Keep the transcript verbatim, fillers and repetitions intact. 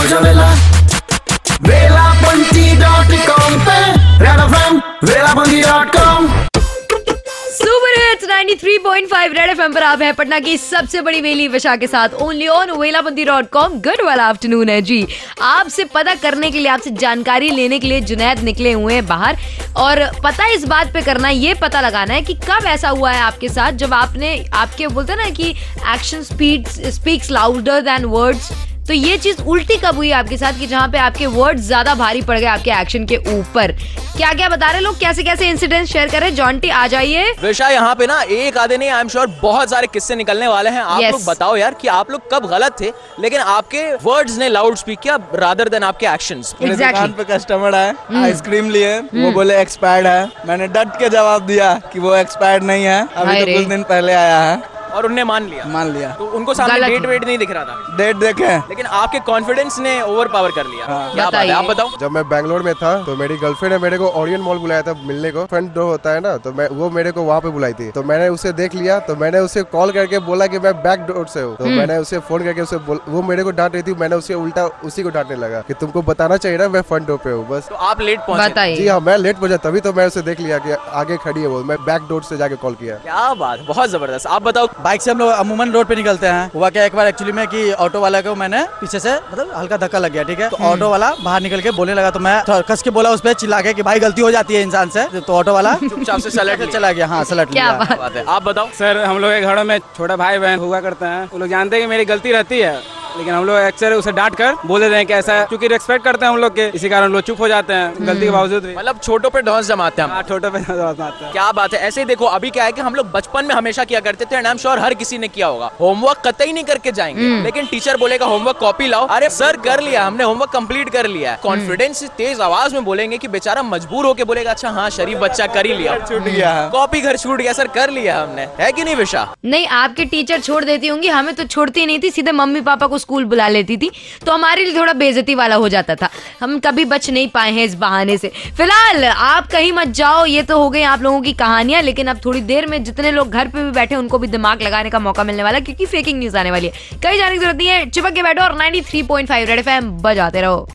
वेला Velapanthi dot com पे Red FM Velapanthi dot com. Super hits तिरानवे पॉइंट पाँच रेड एफएम पर आप हैं पटना की सबसे बड़ी वेली विशा के साथ only on Velapanthi dot com. Good वाला आफ्टरनून है जी। आपसे पता करने के लिए, आपसे जानकारी लेने के लिए जुनैद निकले हुए हैं बाहर, और पता इस बात पे करना है, ये पता लगाना है कि कब ऐसा हुआ है आपके साथ जब आपने, आपके बोलते हैं ना कि action speeds speaks louder than words, तो ये चीज उल्टी कब हुई आपके साथ कि जहाँ पे आपके वर्ड्स ज्यादा भारी पड़ गए आपके एक्शन के ऊपर। क्या क्या बता रहे लोग, कैसे कैसे इंसिडेंट शेयर कर रहे हैं। जॉन्टी आ जाइए। विशा यहाँ पे ना एक आधे नहीं, आई एम श्योर बहुत सारे किस्से निकलने वाले हैं। आप yes. लोग बताओ यार कि आप लोग कब गलत थे लेकिन आपके वर्ड्स ने लाउड स्पीक किया रादर देन आपके एक्शंस। exactly. दुकान पे कस्टमर आए, आइसक्रीम लिए, वो बोले एक्सपायर्ड है। मैंने डट के जवाब दिया कि वो एक्सपायर्ड नहीं है, अभी तो कुछ दिन पहले आया है, और उनने मान लिया मान लिया तो उनको सामने डेट वेट नहीं दिख रहा था। डेट देखे लेकिन आपके कॉन्फिडेंस ने ओवर पावर कर लिया। हाँ। क्या बात है, आप बताओ। जब मैं बैंगलोर में था तो मेरी गर्लफ्रेंड ने मेरे को ओरियन मॉल बुलाया था मिलने को, फ्रंट डोर होता है ना, तो मैं वो मेरे को वहाँ पे बुलाई थी। तो मैंने उसे देख लिया, तो मैंने उसे कॉल करके बोला कि मैं बैक डोर से हूँ। तो मैंने उसे फोन करके उसे, वो मेरे को डांट रही थी, मैंने उसे उल्टा उसी को डांटने लगा कि तुमको बताना चाहिए ना मैं फ्रंट डोर पे हूँ। बस तो आप लेट पहुंचे। जी हाँ, मैं लेट पहुंचा, तभी तो मैं उसे देख लिया कि आगे खड़ी है वो, मैं बैक डोर से जाके कॉल किया। क्या बात, बहुत जबरदस्त। आप बताओ। बाइक से हम लोग अमूमन रोड पे निकलते हैं। हुआ क्या, एक बार एक्चुअली में कि ऑटो वाला को मैंने पीछे से मतलब हल्का धक्का लग गया, ठीक है। तो ऑटो वाला बाहर निकल के बोलने लगा, तो मैं कस के बोला उस पे, चिल्ला के कि भाई गलती हो जाती है इंसान से। तो ऑटो वाला चुपचाप से सलट चला गया। हाँ, सलट क्या लिया। बात है। आप बताओ। सर हम लोग के घरों में छोटा भाई बहन हुआ करते हैं, वो लोग जानते हैं कि मेरी गलती रहती है, लेकिन हम लोग अक्सर उसे डांट कर बोल देते हैं कि ऐसा, क्योंकि रिस्पेक्ट करते हैं हम लोग के, इसी कारण हम लोग चुप हो जाते हैं गलती के बावजूद भी। मतलब छोटों पे धौंस जमाते हैं। छोटों पे धौंस जमाते हैं। क्या बात है। ऐसे ही देखो, अभी क्या है कि हम लोग बचपन में हमेशा किया करते थे, आई एम श्योर हर किसी ने किया होगा, होमवर्क कतई नहीं करके जाएंगे, लेकिन टीचर बोलेगा होमवर्क कॉपी लाओ, अरे सर कर लिया हमने, होमवर्क कंप्लीट कर लिया। कॉन्फिडेंस से तेज आवाज में बोलेंगे कि बेचारा मजबूर होके बोलेगा अच्छा हाँ शरीफ बच्चा कर ही लिया, छूट गया, कॉपी घर छूट गया सर, कर लिया हमने, है कि नहीं विशा। नहीं, आपके टीचर छोड़ देती होंगी, हमें तो छोड़ती नहीं थी, सीधे मम्मी पापा को स्कूल बुला लेती थी, तो हमारे लिए थोड़ा बेइज्जती वाला हो जाता था। हम कभी बच नहीं पाए हैं इस बहाने से। फिलहाल आप कहीं मत जाओ, ये तो हो गई आप लोगों की कहानियां, लेकिन अब थोड़ी देर में जितने लोग घर पे भी बैठे उनको भी दिमाग लगाने का मौका मिलने वाला, क्योंकि फेकिंग न्यूज आने वाली है। कहीं जाने की जरूरत नहीं है, चिपक के बैठो और तिरानवे पॉइंट पाँच रेड एफएम बजाते रहो।